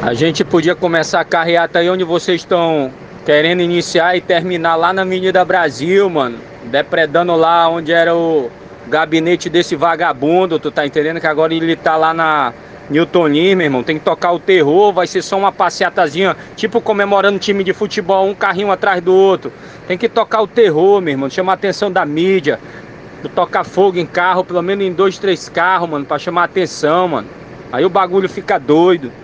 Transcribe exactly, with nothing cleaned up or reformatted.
A gente podia começar a carreata aí onde vocês estão querendo iniciar e terminar lá na Avenida Brasil, mano. Depredando lá onde era o gabinete desse vagabundo, tu tá entendendo? Que agora ele tá lá na Newton Lima, irmão. Tem que tocar o terror, vai ser só uma passeatazinha, tipo comemorando time de futebol, um carrinho atrás do outro. Tem que tocar o terror, meu irmão, chamar a atenção da mídia. Tocar fogo em carro, pelo menos em dois, três carros, mano, pra chamar a atenção, mano. Aí o bagulho fica doido.